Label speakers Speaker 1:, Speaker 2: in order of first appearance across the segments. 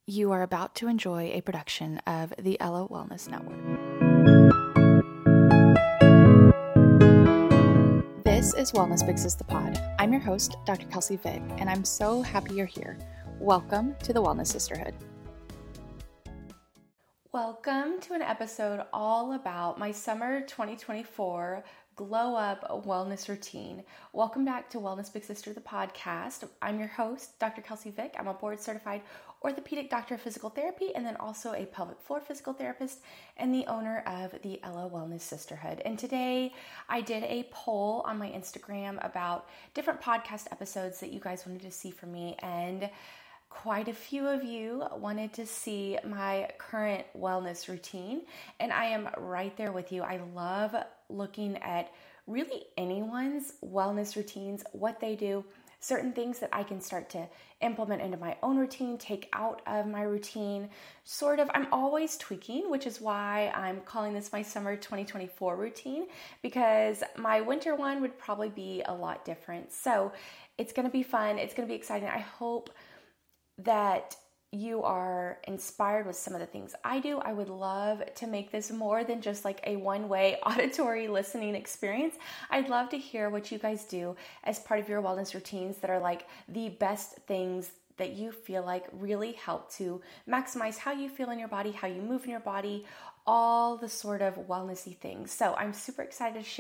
Speaker 1: You are about to enjoy a production of the Ella Wellness Network. This is Wellness Fixes the Pod. I'm your host, Dr. Kelsey Vick, and I'm so happy you're here. Welcome to the Wellness Sisterhood. Welcome to an episode all about my summer 2024 glow up wellness routine. Welcome back to Wellness Big Sister, the podcast. I'm your host, Dr. Kelsey Vick. I'm a board certified orthopedic doctor of physical therapy and then also a pelvic floor physical therapist and the owner of the Ella Wellness Sisterhood. And today I did a poll on my Instagram about different podcast episodes that you guys wanted to see from me, and quite a few of you wanted to see my current wellness routine, and I am right there with you. I love looking at really anyone's wellness routines, what they do, certain things that I can start to implement into my own routine, take out of my routine. I'm always tweaking, which is why I'm calling this my summer 2024 routine, because my winter one would probably be a lot different. So it's going to be fun. It's going to be exciting. I hope that you are inspired with some of the things I do. I would love to make this more than just like a one-way auditory listening experience. I'd love to hear what you guys do as part of your wellness routines that are like the best things that you feel like really help to maximize how you feel in your body, how you move in your body, all the sort of wellnessy things. So I'm super excited to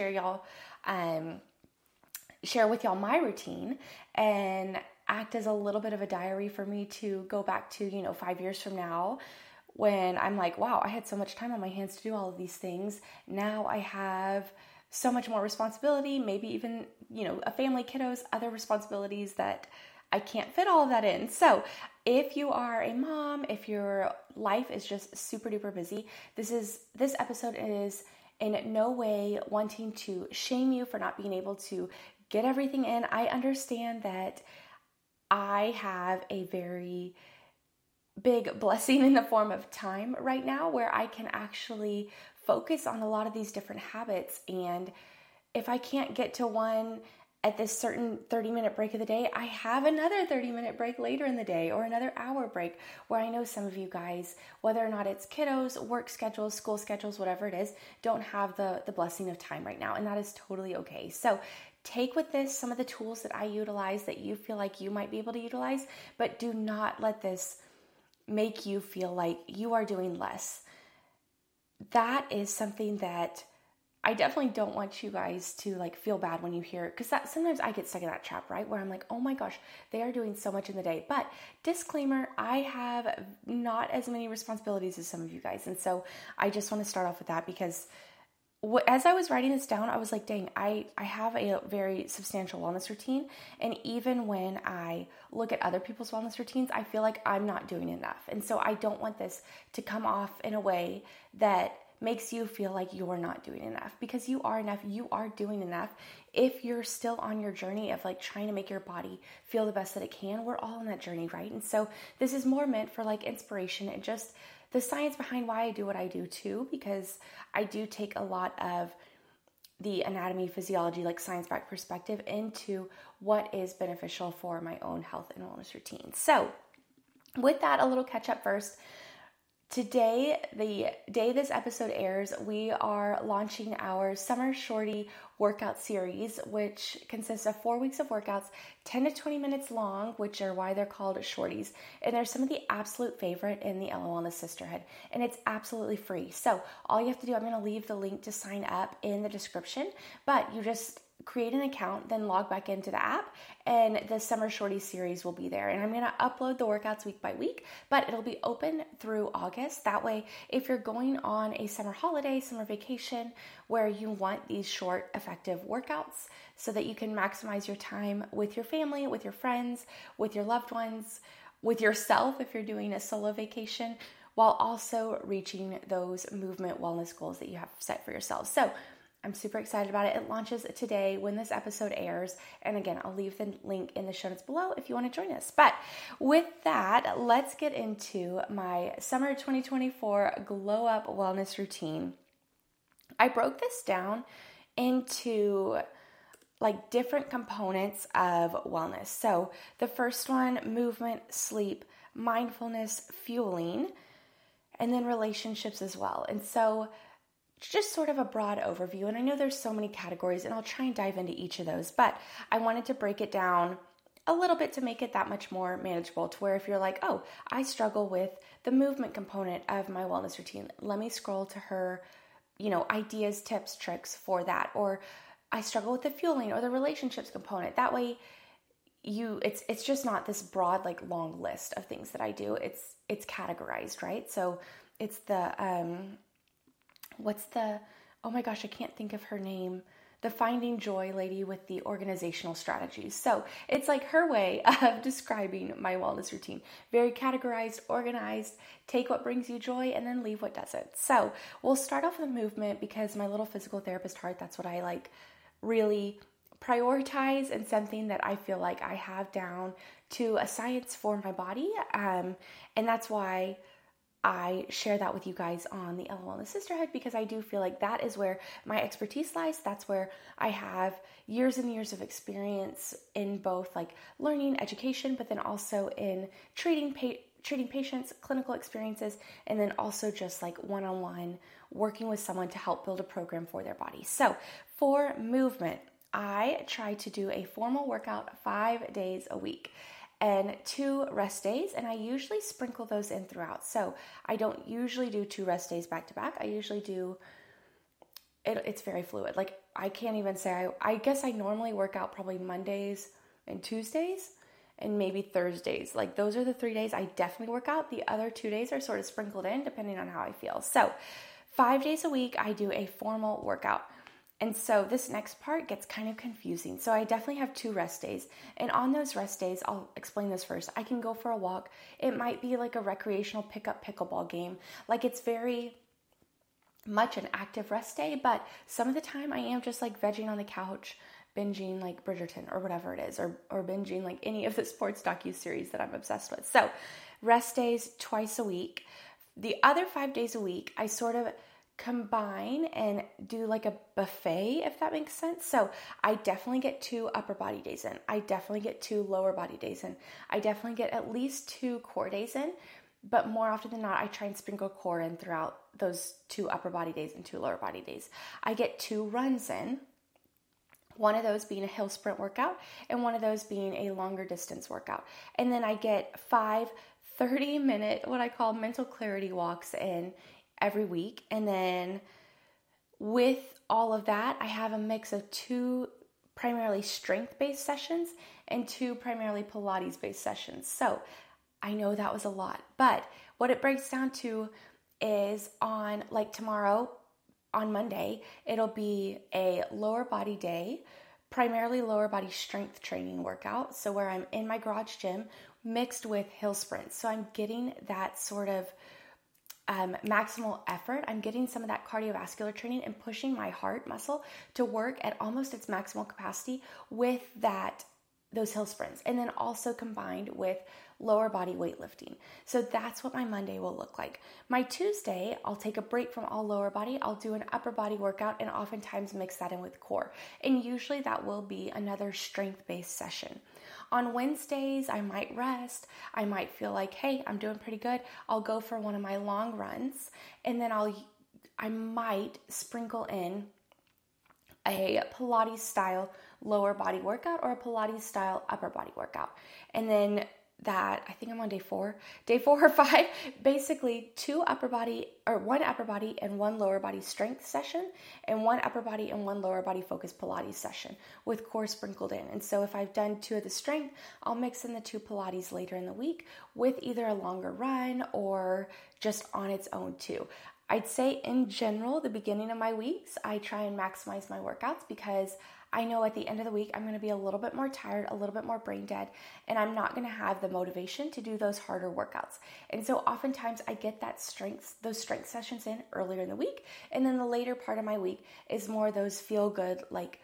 Speaker 1: share with y'all my routine and act as a little bit of a diary for me to go back to, 5 years from now when I'm like, wow, I had so much time on my hands to do all of these things. Now I have so much more responsibility, maybe even, a family, kiddos, other responsibilities that I can't fit all of that in. So if you are a mom, if your life is just super duper busy, this episode is in no way wanting to shame you for not being able to get everything in. I understand that I have a very big blessing in the form of time right now where I can actually focus on a lot of these different habits. And if I can't get to one at this certain 30-minute break of the day, I have another 30-minute break later in the day or another hour break where I know some of you guys, whether or not it's kiddos, work schedules, school schedules, whatever it is, don't have the blessing of time right now. And that is totally okay. So take with this some of the tools that I utilize that you feel like you might be able to utilize, but do not let this make you feel like you are doing less. That is something that I definitely don't want you guys to feel bad when you hear it, because sometimes I get stuck in that trap, right? Where I'm like, oh my gosh, they are doing so much in the day. But disclaimer, I have not as many responsibilities as some of you guys. And so I just want to start off with that, because as I was writing this down, I was like, dang, I have a very substantial wellness routine. And even when I look at other people's wellness routines, I feel like I'm not doing enough. And so I don't want this to come off in a way that makes you feel like you're not doing enough, because you are enough. You are doing enough. If you're still on your journey of trying to make your body feel the best that it can, we're all on that journey, right? And so this is more meant for inspiration and just the science behind why I do what I do too, because I do take a lot of the anatomy, physiology, science-backed perspective into what is beneficial for my own health and wellness routine. So with that, a little catch up first. Today, the day this episode airs, we are launching our Summer Shorty workout series, which consists of 4 weeks of workouts, 10 to 20 minutes long, which are why they're called shorties. And they're some of the absolute favorite in the Ella Wellness Sisterhood. And it's absolutely free. So all you have to do, I'm going to leave the link to sign up in the description, but you just create an account, then log back into the app, and the Summer Shorty series will be there. And I'm going to upload the workouts week by week, but it'll be open through August. That way, if you're going on a summer holiday, summer vacation, where you want these short, effective workouts so that you can maximize your time with your family, with your friends, with your loved ones, with yourself if you're doing a solo vacation, while also reaching those movement wellness goals that you have set for yourself. So I'm super excited about it. It launches today when this episode airs. And again, I'll leave the link in the show notes below if you want to join us. But with that, let's get into my summer 2024 glow up wellness routine. I broke this down into different components of wellness. So the first one, movement, sleep, mindfulness, fueling, and then relationships as well. And so just sort of a broad overview. And I know there's so many categories, and I'll try and dive into each of those, but I wanted to break it down a little bit to make it that much more manageable, to where if you're like, oh, I struggle with the movement component of my wellness routine, let me scroll to her, ideas, tips, tricks for that. Or I struggle with the fueling or the relationships component. That way it's just not this broad, like, long list of things that I do. It's categorized, right? So it's the, oh my gosh, I can't think of her name. The Finding Joy lady with the organizational strategies. So it's like her way of describing my wellness routine. Very categorized, organized, take what brings you joy and then leave what doesn't. So we'll start off with movement, because my little physical therapist heart, that's what I like really prioritize, and something that I feel like I have down to a science for my body. And that's why I share that with you guys on the Ella Wellness Sisterhood, because I do feel like that is where my expertise lies. That's where I have years and years of experience in both like learning, education, but then also in treating patients, clinical experiences, and then also just like one-on-one working with someone to help build a program for their body. So for movement, I try to do a formal workout 5 days a week and 2 rest days, and I usually sprinkle those in throughout. So I don't usually do 2 rest days back to back. I usually do, it's very fluid. Like, I can't even say, I guess I normally work out probably Mondays and Tuesdays and maybe Thursdays. Like, those are the 3 days I definitely work out. The other 2 days are sort of sprinkled in depending on how I feel. So 5 days a week, I do a formal workout. And so this next part gets kind of confusing. So I definitely have 2 rest days. And on those rest days, I'll explain this first. I can go for a walk. It might be like a recreational pickup pickleball game. Like, it's very much an active rest day, but some of the time I am just like vegging on the couch, binging like Bridgerton or whatever it is, or binging like any of the sports docuseries that I'm obsessed with. So rest days twice a week. The other 5 days a week, I sort of combine and do like a buffet, if that makes sense. So I definitely get 2 upper body days in. I definitely get 2 lower body days in. I definitely get at least 2 core days in, but more often than not, I try and sprinkle core in throughout those 2 upper body days and 2 lower body days. I get 2 runs in, one of those being a hill sprint workout and one of those being a longer distance workout. And then I get 5 30-minute, what I call mental clarity walks in every week. And then with all of that, I have a mix of 2 primarily strength-based sessions and 2 primarily Pilates-based sessions. So I know that was a lot, but what it breaks down to is on like tomorrow, on Monday, it'll be a lower body day, primarily lower body strength training workout. So where I'm in my garage gym mixed with hill sprints. So I'm getting that sort of maximal effort. I'm getting some of that cardiovascular training and pushing my heart muscle to work at almost its maximal capacity with those hill sprints, and then also combined with lower body weightlifting. So that's what my Monday will look like. My Tuesday, I'll take a break from all lower body. I'll do an upper body workout and oftentimes mix that in with core. And usually that will be another strength-based session. On Wednesdays, I might rest. I might feel like, hey, I'm doing pretty good. I'll go for one of my long runs, and then I might sprinkle in a Pilates style lower body workout or a Pilates style upper body workout. And then I think I'm on day 4 or 5, basically 2 upper body or 1 upper body and 1 lower body strength session, and 1 upper body and 1 lower body focused Pilates session with core sprinkled in. And so if I've done 2 of the strength, I'll mix in the 2 Pilates later in the week with either a longer run or just on its own too. I'd say in general, the beginning of my weeks, I try and maximize my workouts, because I know at the end of the week, I'm going to be a little bit more tired, a little bit more brain dead, and I'm not going to have the motivation to do those harder workouts. And so oftentimes I get those strength sessions in earlier in the week. And then the later part of my week is more those feel good, like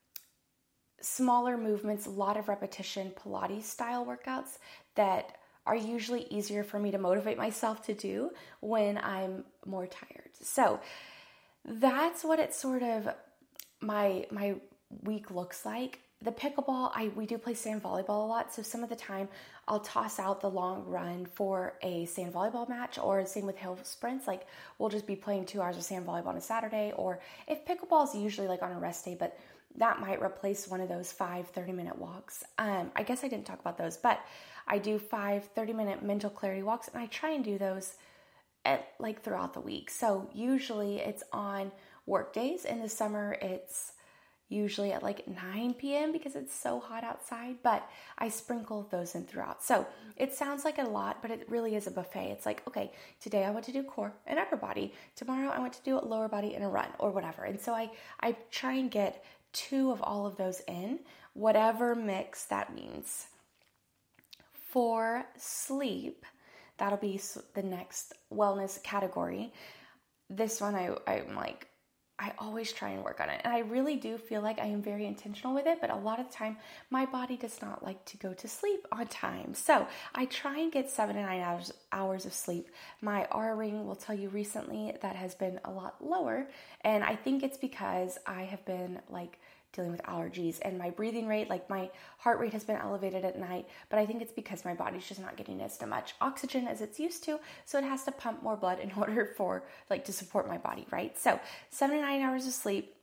Speaker 1: smaller movements, a lot of repetition, Pilates style workouts that are usually easier for me to motivate myself to do when I'm more tired. So that's what it's sort of my week looks like. the pickleball, we do play sand volleyball a lot. So some of the time I'll toss out the long run for a sand volleyball match, or same with hill sprints. Like we'll just be playing 2 hours of sand volleyball on a Saturday, or if pickleball is usually like on a rest day, but that might replace one of those 5 30-minute walks. I guess I didn't talk about those, but I do 5 30-minute mental clarity walks, and I try and do those throughout the week. So usually it's on work days. In the summer, it's usually at like 9 p.m. because it's so hot outside, but I sprinkle those in throughout. So it sounds like a lot, but it really is a buffet. It's like, okay, today I want to do core and upper body. Tomorrow I want to do lower body and a run or whatever. And so I try and get 2 of all of those in, whatever mix that means. For sleep, that'll be the next wellness category. This one, I'm like, I always try and work on it. And I really do feel like I am very intentional with it, but a lot of the time my body does not like to go to sleep on time. So I try and get 7 to 9 hours of sleep. My R ring will tell you recently that has been a lot lower. And I think it's because I have been like dealing with allergies and my breathing rate, like my heart rate has been elevated at night, but I think it's because my body's just not getting as much oxygen as it's used to, so it has to pump more blood in order for to support my body, right? So 7 to 9 hours of sleep.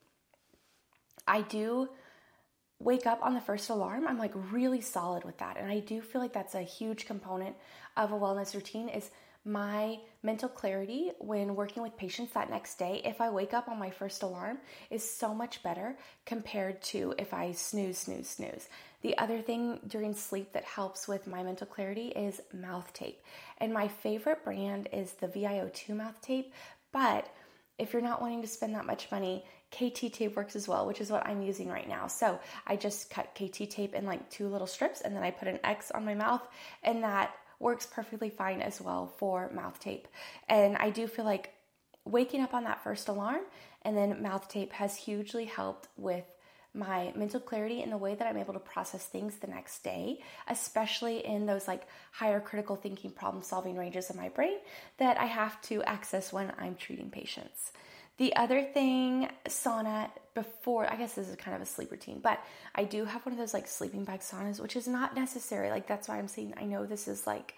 Speaker 1: I do wake up on the first alarm. I'm like really solid with that, and I do feel like that's a huge component of a wellness routine is my mental clarity when working with patients that next day. If I wake up on my first alarm is so much better compared to if I snooze. The other thing during sleep that helps with my mental clarity is mouth tape. And my favorite brand is the ViO2 mouth tape. But if you're not wanting to spend that much money, KT tape works as well, which is what I'm using right now. So I just cut KT tape in like 2 little strips, and then I put an X on my mouth, and that works perfectly fine as well for mouth tape. And I do feel like waking up on that first alarm and then mouth tape has hugely helped with my mental clarity and the way that I'm able to process things the next day, especially in those like higher critical thinking, problem solving ranges of my brain that I have to access when I'm treating patients. The other thing, sauna before, I guess this is kind of a sleep routine, but I do have one of those like sleeping bag saunas, which is not necessary. Like that's why I'm saying, I know this is like,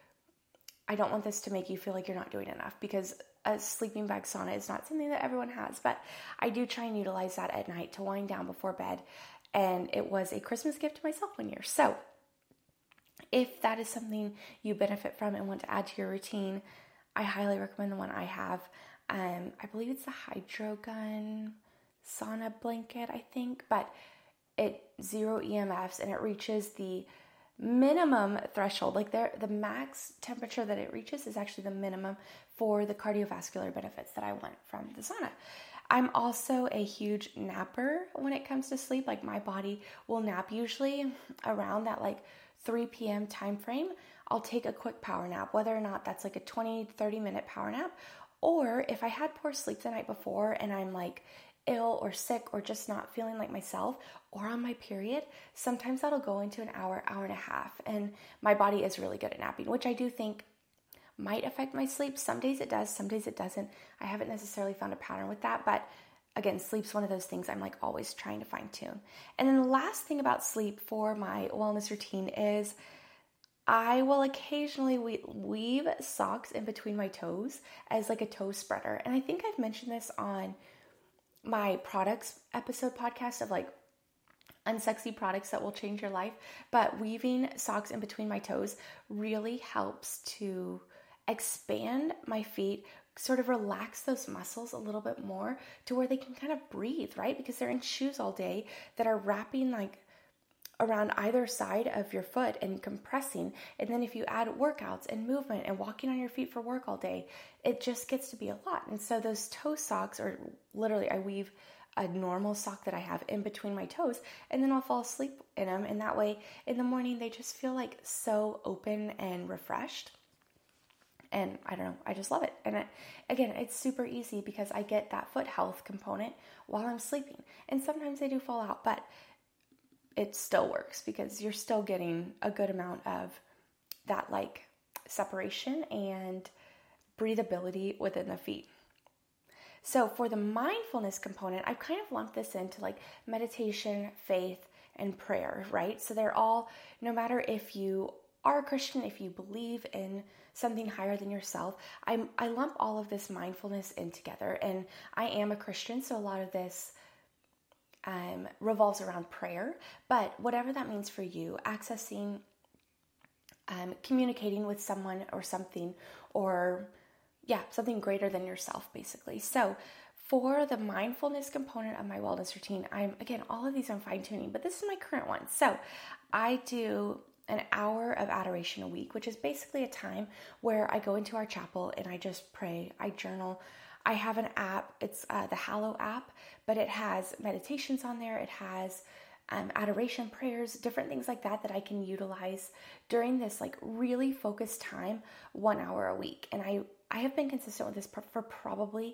Speaker 1: I don't want this to make you feel like you're not doing enough, because a sleeping bag sauna is not something that everyone has, but I do try and utilize that at night to wind down before bed. And it was a Christmas gift to myself one year. So if that is something you benefit from and want to add to your routine, I highly recommend the one I have. I believe it's the Hydrogun sauna blanket, I think, but it 0 EMFs and it reaches the minimum threshold. Like the max temperature that it reaches is actually the minimum for the cardiovascular benefits that I want from the sauna. I'm also a huge napper when it comes to sleep. Like my body will nap usually around that like 3 p.m. time frame. I'll take a quick power nap, whether or not that's like a 20-30 minute power nap. Or if I had poor sleep the night before and I'm like ill or sick or just not feeling like myself or on my period, sometimes that'll go into an hour, hour and a half. And my body is really good at napping, which I do think might affect my sleep. Some days it does, some days it doesn't. I haven't necessarily found a pattern with that, but again, sleep's one of those things I'm like always trying to fine tune. And then the last thing about sleep for my wellness routine is I will occasionally weave socks in between my toes as like a toe spreader. And I think I've mentioned this on my products episode podcast of like unsexy products that will change your life. But weaving socks in between my toes really helps to expand my feet, sort of relax those muscles a little bit more to where they can kind of breathe, right? Because they're in shoes all day that are wrapping like around either side of your foot and compressing. And then if you add workouts and movement and walking on your feet for work all day, it just gets to be a lot. And so those toe socks, or literally I weave a normal sock that I have in between my toes, and then I'll fall asleep in them. And that way in the morning, they just feel like so open and refreshed. And I don't know, I just love it. And again, it's super easy because I get that foot health component while I'm sleeping. And sometimes they do fall out, but it still works because you're still getting a good amount of that like separation and breathability within the feet. So for the mindfulness component, I've kind of lumped this into like meditation, faith, and prayer, right? So they're all, no matter if you are a Christian, if you believe in something higher than yourself, I lump all of this mindfulness in together. And I am a Christian, so a lot of this revolves around prayer. But whatever that means for you, accessing, communicating with someone or something, or something greater than yourself, basically. So for the mindfulness component of my wellness routine, all of these I'm fine tuning, but this is my current one. So I do an hour of adoration a week, which is basically a time where I go into our chapel and I just pray, I journal. I have an app, it's the Hallow app, but it has meditations on there. It has adoration prayers, different things like that I can utilize during this like really focused time, 1 hour a week. And I have been consistent with this for probably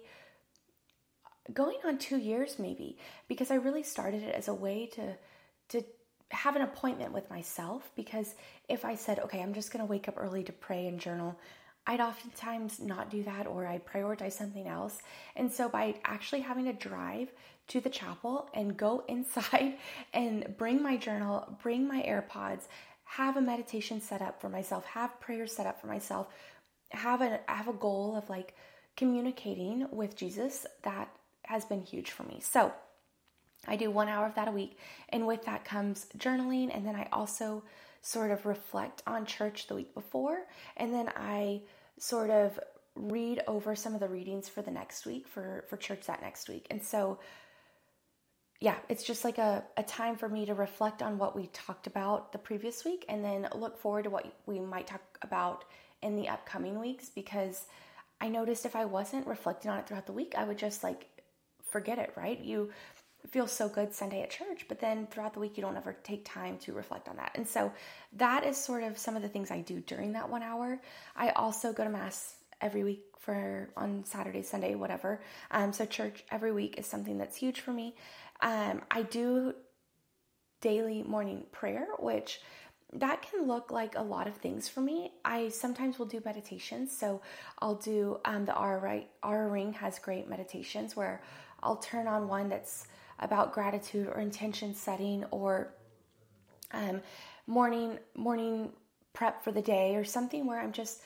Speaker 1: going on 2 years maybe, because I really started it as a way to have an appointment with myself, because if I said, okay, I'm just going to wake up early to pray and journal, I'd oftentimes not do that, or I'd prioritize something else. And so by actually having to drive to the chapel and go inside and bring my journal, bring my AirPods, have a meditation set up for myself, have prayers set up for myself, have a goal of like communicating with Jesus, that has been huge for me. So I do 1 hour of that a week, and with that comes journaling, and then I also sort of reflect on church the week before, and then I sort of read over some of the readings for the next week, for church that next week. And so it's just like a time for me to reflect on what we talked about the previous week, and then look forward to what we might talk about in the upcoming weeks, because I noticed if I wasn't reflecting on it throughout the week, I would just like forget it, right? You feel so good Sunday at church, but then throughout the week, you don't ever take time to reflect on that. And so that is sort of some of the things I do during that 1 hour. I also go to Mass every week on Saturday, Sunday, whatever. So church every week is something that's huge for me. I do daily morning prayer, which that can look like a lot of things for me. I sometimes will do meditations. So I'll do the Aura Ring has great meditations where I'll turn on one that's about gratitude or intention setting, or morning prep for the day, or something where I'm just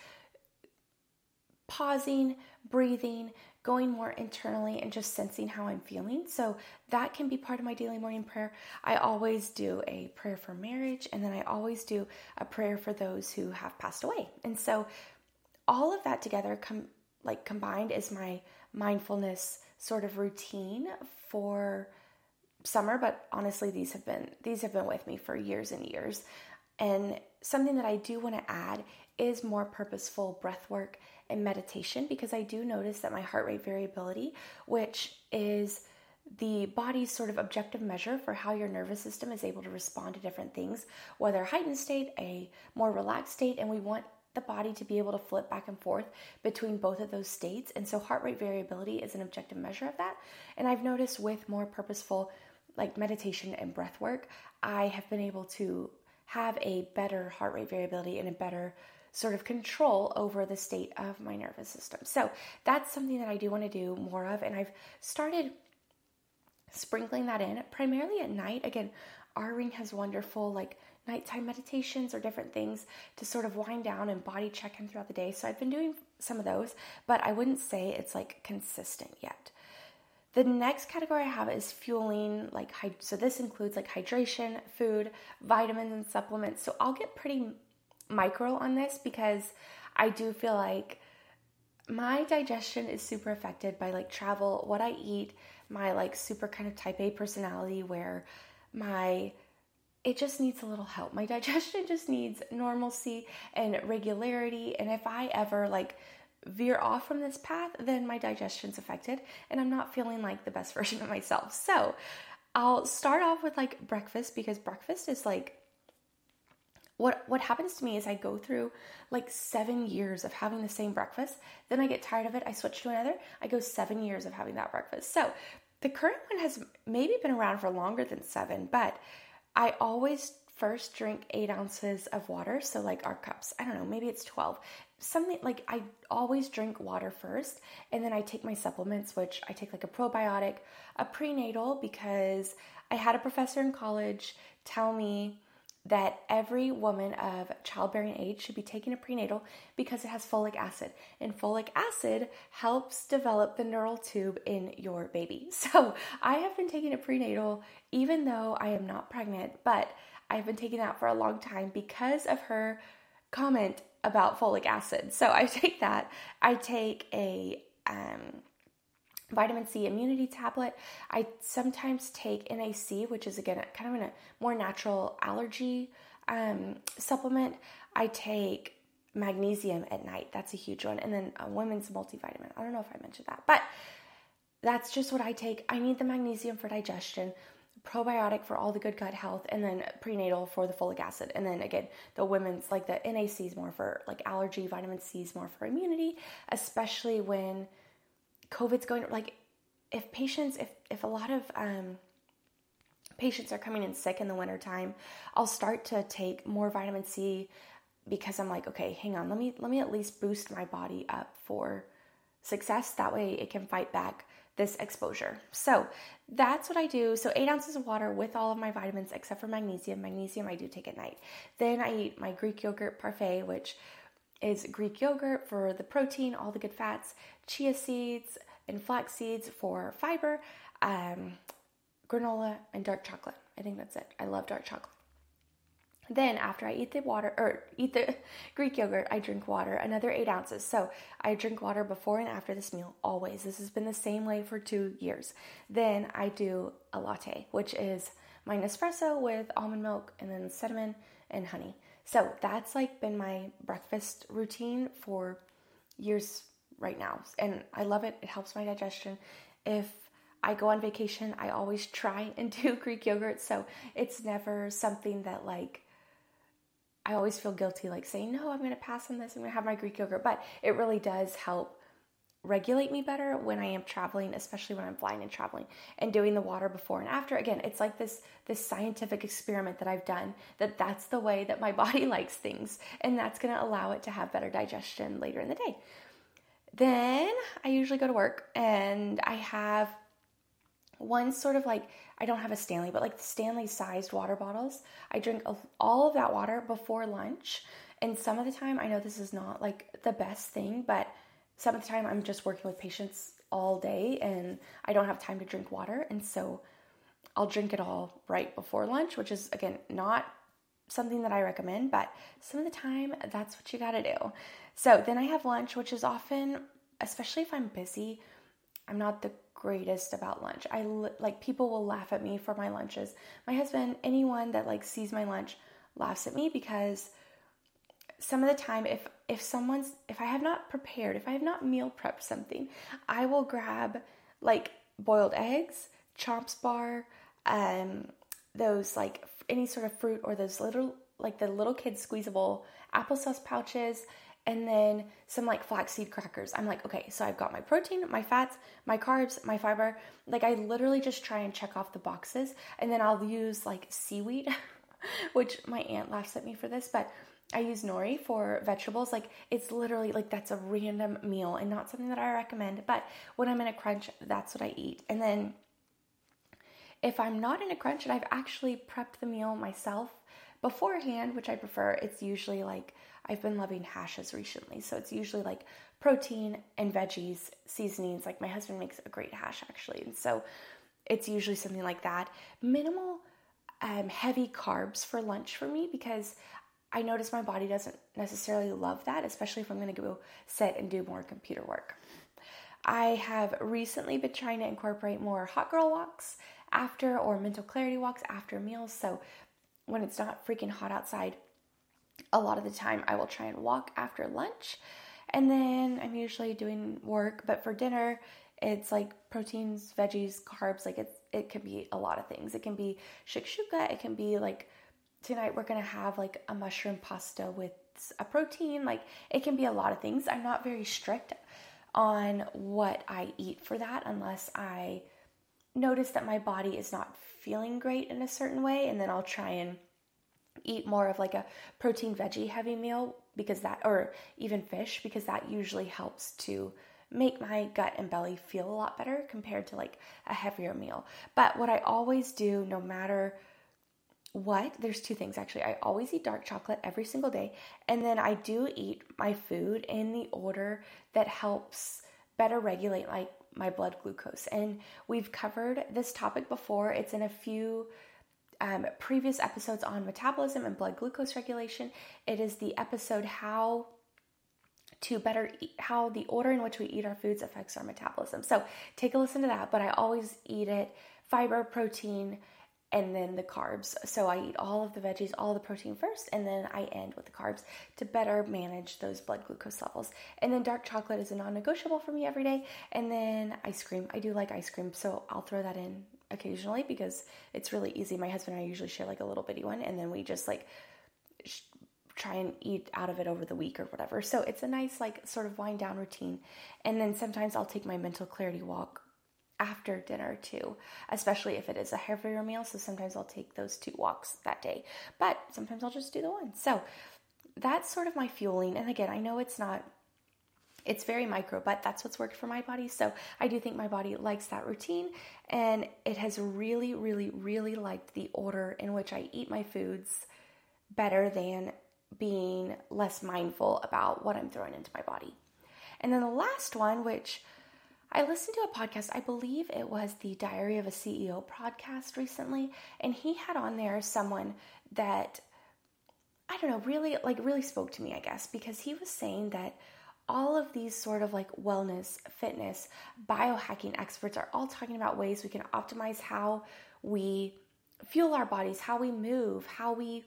Speaker 1: pausing, breathing, going more internally, and just sensing how I'm feeling. So that can be part of my daily morning prayer. I always do a prayer for marriage, and then I always do a prayer for those who have passed away. And so all of that together combined is my mindfulness sort of routine for summer, but honestly, these have been with me for years and years. And something that I do want to add is more purposeful breath work and meditation, because I do notice that my heart rate variability, which is the body's sort of objective measure for how your nervous system is able to respond to different things, whether a heightened state, a more relaxed state, and we want the body to be able to flip back and forth between both of those states. And so heart rate variability is an objective measure of that. And I've noticed with more purposeful like meditation and breath work, I have been able to have a better heart rate variability and a better sort of control over the state of my nervous system. So that's something that I do want to do more of. And I've started sprinkling that in primarily at night. Again, Aura Ring has wonderful like nighttime meditations or different things to sort of wind down and body check in throughout the day. So I've been doing some of those, but I wouldn't say it's like consistent yet. The next category I have is fueling, so this includes like hydration, food, vitamins, and supplements. So I'll get pretty micro on this, because I do feel like my digestion is super affected by like travel, what I eat, my like super kind of type A personality where it just needs a little help. My digestion just needs normalcy and regularity. And if I ever like veer off from this path, then my digestion's affected and I'm not feeling like the best version of myself. So I'll start off with like breakfast, because breakfast is like, what happens to me is I go through like 7 years of having the same breakfast. Then I get tired of it. I switch to another. I go 7 years of having that breakfast. So the current one has maybe been around for longer than 7, but I always first drink 8 ounces of water. So like our cups, I don't know, maybe it's 12. something like I always drink water first, and then I take my supplements, which I take like a probiotic, a prenatal, because I had a professor in college tell me that every woman of childbearing age should be taking a prenatal because it has folic acid, and folic acid helps develop the neural tube in your baby. So I have been taking a prenatal even though I am not pregnant, but I've been taking that for a long time because of her comment about folic acid. So I take that. I take a vitamin C immunity tablet. I sometimes take NAC, which is again kind of a more natural allergy supplement. I take magnesium at night. That's a huge one. And then a women's multivitamin. I don't know if I mentioned that, but that's just what I take. I need the magnesium for digestion, probiotic for all the good gut health, and then prenatal for the folic acid. And then again, the women's, like the NAC is more for like allergy, vitamin C is more for immunity, especially when COVID's going, like if a lot of patients are coming in sick in the wintertime, I'll start to take more vitamin C because I'm like, okay, hang on, let me at least boost my body up for success. That way it can fight back this exposure. So that's what I do. So 8 ounces of water with all of my vitamins except for magnesium. Magnesium I do take at night. Then I eat my Greek yogurt parfait, which is Greek yogurt for the protein, all the good fats, chia seeds and flax seeds for fiber, granola, and dark chocolate. I think that's it. I love dark chocolate. Then after I eat the Greek yogurt, I drink water, another 8 ounces. So I drink water before and after this meal, always. This has been the same way for 2 years. Then I do a latte, which is my Nespresso with almond milk and then cinnamon and honey. So that's like been my breakfast routine for years right now. And I love it. It helps my digestion. If I go on vacation, I always try and do Greek yogurt. So it's never something that like, I always feel guilty like saying, no, I'm going to pass on this. I'm going to have my Greek yogurt. But it really does help regulate me better when I am traveling, especially when I'm flying and traveling, and doing the water before and after. Again, it's like this scientific experiment that I've done, that's the way that my body likes things. And that's going to allow it to have better digestion later in the day. Then I usually go to work and I have one sort of like, I don't have a Stanley, but like the Stanley sized water bottles. I drink all of that water before lunch. And some of the time, I know this is not like the best thing, but some of the time I'm just working with patients all day and I don't have time to drink water. And so I'll drink it all right before lunch, which is again, not something that I recommend, but some of the time that's what you got to do. So then I have lunch, which is often, especially if I'm busy, I'm not the greatest about lunch. Like people will laugh at me for my lunches. My husband, anyone that like sees my lunch laughs at me because some of the time if I have not prepared, if I have not meal prepped something, I will grab like boiled eggs, Chomps bar, those like any sort of fruit or those little, like the little kids squeezable applesauce pouches, and then some like flaxseed crackers. I'm like, okay, so I've got my protein, my fats, my carbs, my fiber. Like I literally just try and check off the boxes, and then I'll use like seaweed, which my aunt laughs at me for this, but I use nori for vegetables. Like it's literally like that's a random meal and not something that I recommend, but when I'm in a crunch, that's what I eat. And then if I'm not in a crunch and I've actually prepped the meal myself beforehand, which I prefer, it's usually like, I've been loving hashes recently. So it's usually like protein and veggies, seasonings. Like my husband makes a great hash actually. And so it's usually something like that. Minimal heavy carbs for lunch for me because I notice my body doesn't necessarily love that, especially if I'm going to go sit and do more computer work. I have recently been trying to incorporate more hot girl walks after, or mental clarity walks after meals. So when it's not freaking hot outside, a lot of the time I will try and walk after lunch. And then I'm usually doing work, but for dinner, it's like proteins, veggies, carbs. Like it can be a lot of things. It can be shakshuka. It can be like tonight we're going to have like a mushroom pasta with a protein. Like it can be a lot of things. I'm not very strict on what I eat for that unless I notice that my body is not feeling great in a certain way, and then I'll try and eat more of like a protein veggie heavy meal because that, or even fish, because that usually helps to make my gut and belly feel a lot better compared to like a heavier meal. But what I always do, no matter what, there's two things actually. I always eat dark chocolate every single day, and then I do eat my food in the order that helps better regulate like my blood glucose. And we've covered this topic before. It's in a few previous episodes on metabolism and blood glucose regulation. It is the episode how the order in which we eat our foods affects our metabolism. So take a listen to that, but I always eat it fiber, protein, and then the carbs. So I eat all of the veggies, all the protein first, and then I end with the carbs to better manage those blood glucose levels. And then dark chocolate is a non-negotiable for me every day. And then ice cream. I do like ice cream, so I'll throw that in occasionally because it's really easy. My husband and I usually share like a little bitty one, and then we just like try and eat out of it over the week or whatever. So it's a nice like sort of wind down routine. And then sometimes I'll take my mental clarity walk after dinner too, especially if it is a heavier meal. So sometimes I'll take those 2 walks that day, but sometimes I'll just do the one. So that's sort of my fueling. And again, I know it's very micro, but that's what's worked for my body. So I do think my body likes that routine, and it has really, really, really liked the order in which I eat my foods better than being less mindful about what I'm throwing into my body. And then the last one, which I listened to a podcast, I believe it was the Diary of a CEO podcast recently, and he had on there someone that, I don't know, really spoke to me, I guess, because he was saying that all of these sort of like wellness, fitness, biohacking experts are all talking about ways we can optimize how we fuel our bodies, how we move, how we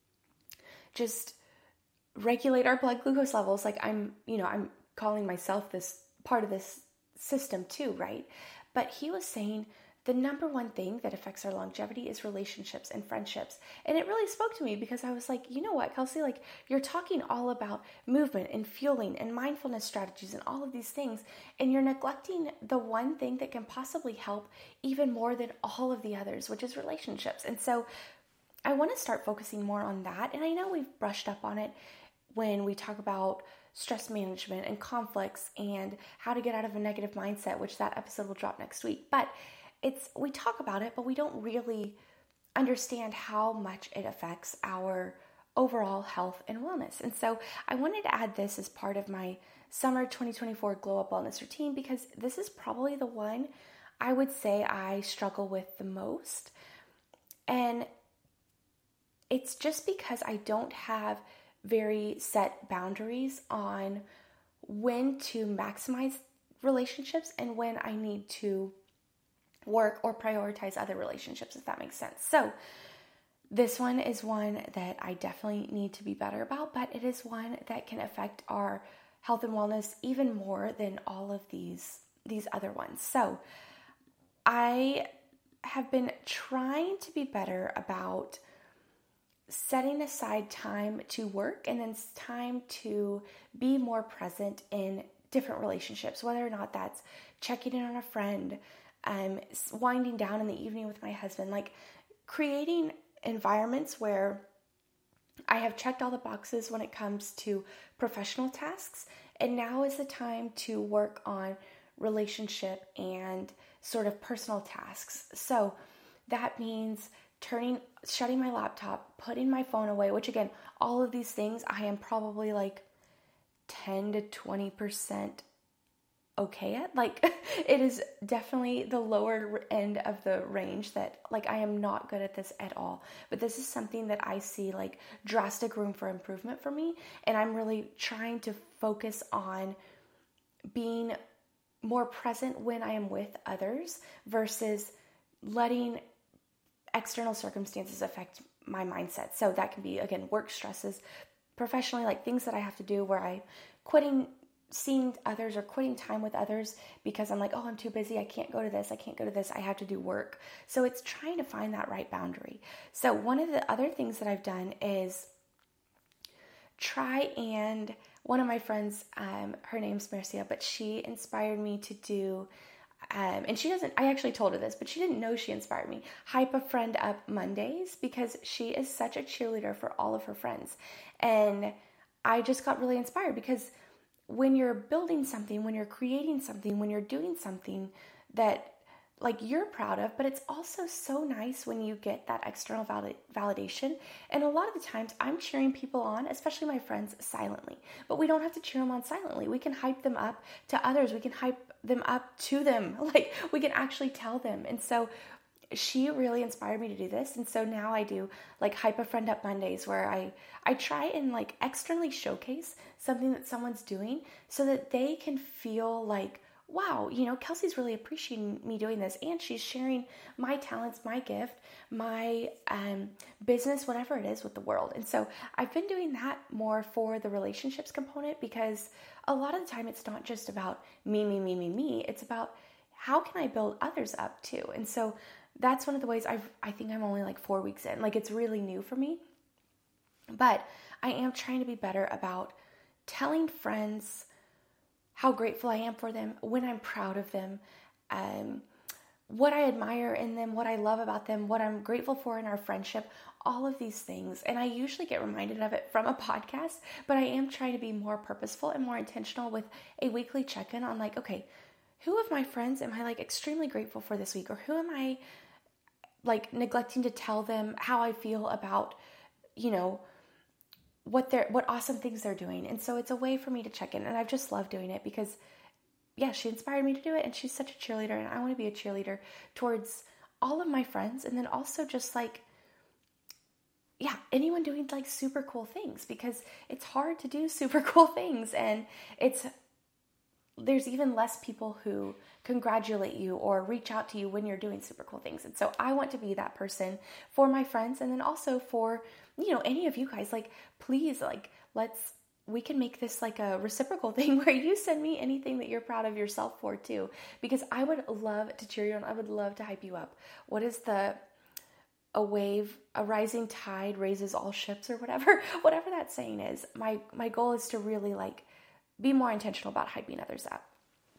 Speaker 1: just regulate our blood glucose levels. Like I'm calling myself this part of this system too, right? But he was saying the number one thing that affects our longevity is relationships and friendships. And it really spoke to me because I was like, you know what, Kelsey, like you're talking all about movement and fueling and mindfulness strategies and all of these things, and you're neglecting the one thing that can possibly help even more than all of the others, which is relationships. And so I want to start focusing more on that. And I know we've brushed up on it when we talk about stress management and conflicts and how to get out of a negative mindset, which that episode will drop next week. But we talk about it, but we don't really understand how much it affects our overall health and wellness. And so I wanted to add this as part of my summer 2024 Glow Up Wellness routine, because this is probably the one I would say I struggle with the most. And it's just because I don't have very set boundaries on when to maximize relationships and when I need to work or prioritize other relationships, if that makes sense. So this one is one that I definitely need to be better about, but it is one that can affect our health and wellness even more than all of these other ones. So I have been trying to be better about setting aside time to work and then time to be more present in different relationships, whether or not that's checking in on a friend, winding down in the evening with my husband, like creating environments where I have checked all the boxes when it comes to professional tasks, and now is the time to work on relationship and sort of personal tasks. So that means shutting my laptop, putting my phone away, which again, all of these things I am probably like 10 to 20% okay at. Like it is definitely the lower end of the range that like I am not good at this at all. But this is something that I see like drastic room for improvement for me. And I'm really trying to focus on being more present when I am with others versus letting external circumstances affect my mindset. So that can be, again, work stresses, professionally, like things that I have to do where I'm quitting seeing others or quitting time with others because I'm like, oh, I'm too busy. I can't go to this. I can't go to this. I have to do work. So it's trying to find that right boundary. So one of the other things that I've done is one of my friends, her name's Marcia, but she inspired me to do and I actually told her this, but she didn't know she inspired me. Hype a Friend Up Mondays, because she is such a cheerleader for all of her friends. And I just got really inspired because when you're building something, when you're creating something, when you're doing something that like you're proud of, but it's also so nice when you get that external validation. And a lot of the times I'm cheering people on, especially my friends, silently, but we don't have to cheer them on silently. We can hype them up to others. We can hype them up to them. Like we can actually tell them. And so she really inspired me to do this. And so now I do like Hype a Friend Up Mondays where I try and like externally showcase something that someone's doing so that they can feel like, wow, Kelsey's really appreciating me doing this, and she's sharing my talents, my gift, my business, whatever it is, with the world. And so I've been doing that more for the relationships component because a lot of the time it's not just about me. It's about how can I build others up too. And so that's one of the ways I think I'm only like 4 weeks in. Like it's really new for me, but I am trying to be better about telling friends how grateful I am for them, when I'm proud of them, what I admire in them, what I love about them, what I'm grateful for in our friendship, all of these things. And I usually get reminded of it from a podcast, but I am trying to be more purposeful and more intentional with a weekly check-in on like, okay, who of my friends am I like extremely grateful for this week? Or who am I like neglecting to tell them how I feel about, what awesome things they're doing. And so it's a way for me to check in, and I've just loved doing it because she inspired me to do it, and she's such a cheerleader, and I want to be a cheerleader towards all of my friends, and then also just like anyone doing like super cool things, because it's hard to do super cool things, and there's even less people who congratulate you or reach out to you when you're doing super cool things. And so I want to be that person for my friends, and then also for, any of you guys. Like, please, like, we can make this like a reciprocal thing where you send me anything that you're proud of yourself for too, because I would love to cheer you on. I would love to hype you up. What is a rising tide raises all ships, or whatever that saying is. My goal is to really like be more intentional about hyping others up.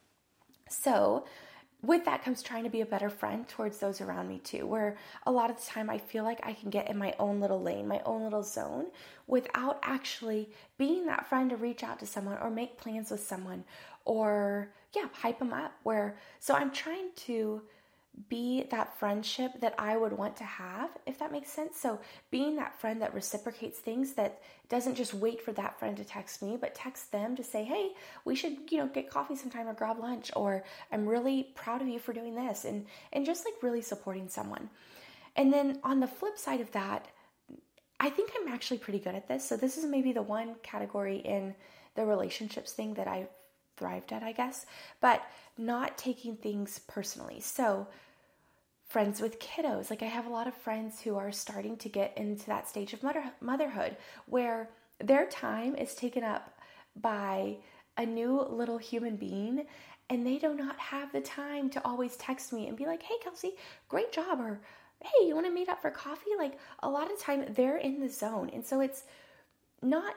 Speaker 1: So with that comes trying to be a better friend towards those around me too, where a lot of the time I feel like I can get in my own little lane, my own little zone, without actually being that friend to reach out to someone or make plans with someone or hype them up. So I'm trying to be that friendship that I would want to have, if that makes sense. So being that friend that reciprocates things, that doesn't just wait for that friend to text me, but text them to say, hey, we should, get coffee sometime or grab lunch, or I'm really proud of you for doing this, and just like really supporting someone. And then on the flip side of that, I think I'm actually pretty good at this. So this is maybe the one category in the relationships thing that I thrived at, I guess, but not taking things personally. So friends with kiddos, like I have a lot of friends who are starting to get into that stage of motherhood where their time is taken up by a new little human being, and they do not have the time to always text me and be like, hey Kelsey, great job, or hey, you want to meet up for coffee? Like a lot of time they're in the zone. And so it's not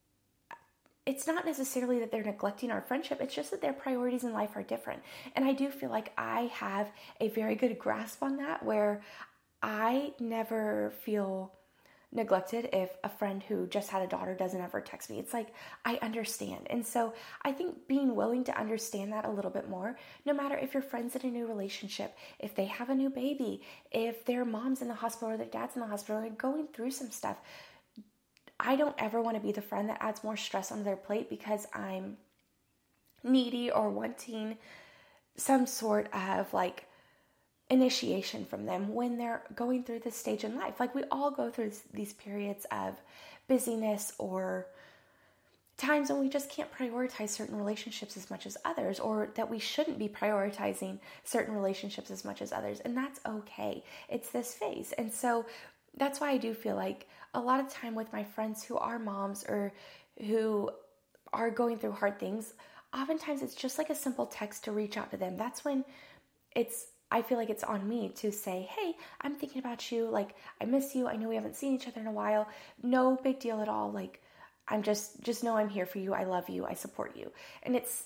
Speaker 1: necessarily that they're neglecting our friendship. It's just that their priorities in life are different. And I do feel like I have a very good grasp on that, where I never feel neglected if a friend who just had a daughter doesn't ever text me. It's like, I understand. And so I think being willing to understand that a little bit more, no matter if your friend's in a new relationship, if they have a new baby, if their mom's in the hospital or their dad's in the hospital and they're going through some stuff, I don't ever want to be the friend that adds more stress on their plate because I'm needy or wanting some sort of like initiation from them when they're going through this stage in life. Like we all go through these periods of busyness or times when we just can't prioritize certain relationships as much as others, or that we shouldn't be prioritizing certain relationships as much as others. And that's okay. It's this phase. And so that's why I do feel like a lot of time with my friends who are moms or who are going through hard things, oftentimes it's just like a simple text to reach out to them. That's when I feel like it's on me to say, hey, I'm thinking about you. Like, I miss you. I know we haven't seen each other in a while. No big deal at all. Like, I'm just know I'm here for you. I love you. I support you. And it's,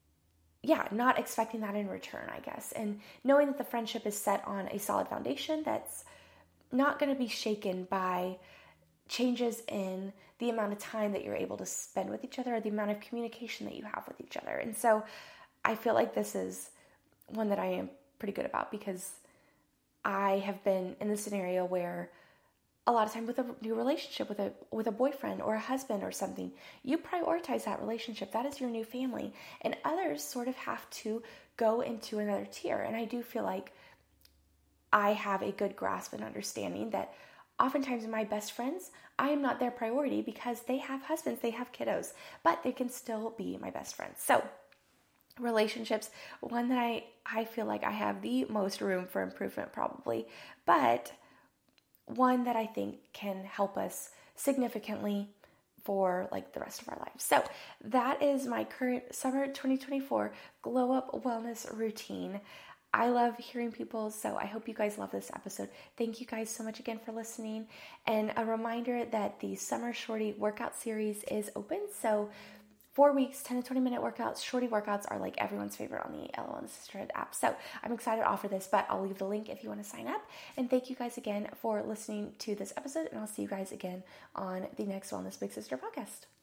Speaker 1: not expecting that in return, I guess. And knowing that the friendship is set on a solid foundation that's not going to be shaken by changes in the amount of time that you're able to spend with each other, or the amount of communication that you have with each other. And so I feel like this is one that I am pretty good about, because I have been in the scenario where a lot of time with a new relationship, with a boyfriend or a husband or something, you prioritize that relationship. That is your new family. And others sort of have to go into another tier. And I do feel like I have a good grasp and understanding that oftentimes my best friends, I am not their priority because they have husbands, they have kiddos, but they can still be my best friends. So relationships, one that I feel like I have the most room for improvement probably, but one that I think can help us significantly for like the rest of our lives. So that is my current summer 2024 glow up wellness routine. I love hearing people, so I hope you guys love this episode. Thank you guys so much again for listening. And a reminder that the Summer Shorty workout series is open. So 4 weeks, 10 to 20 minute workouts, shorty workouts are like everyone's favorite on the LO and Sisterhood app. So I'm excited to offer this, but I'll leave the link if you want to sign up. And thank you guys again for listening to this episode. And I'll see you guys again on the next Wellness Big Sister podcast.